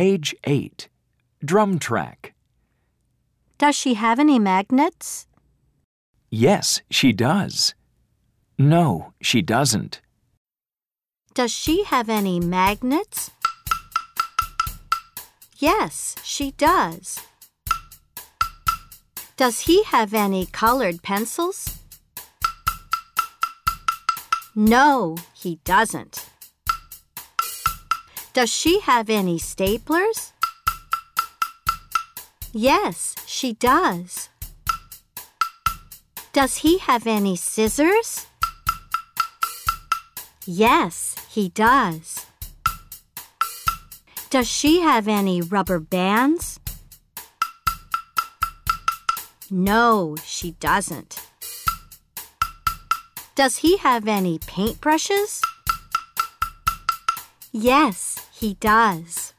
Page 8. Drum track. Does she have any magnets? Yes, she does. No, she doesn't. Does she have any magnets? Yes, she does. Does he have any colored pencils? No, he doesn't. Does she have any staplers? Yes, she does. Does he have any scissors? Yes, he does. Does she have any rubber bands? No, she doesn't. Does he have any paintbrushes? Yes, he does.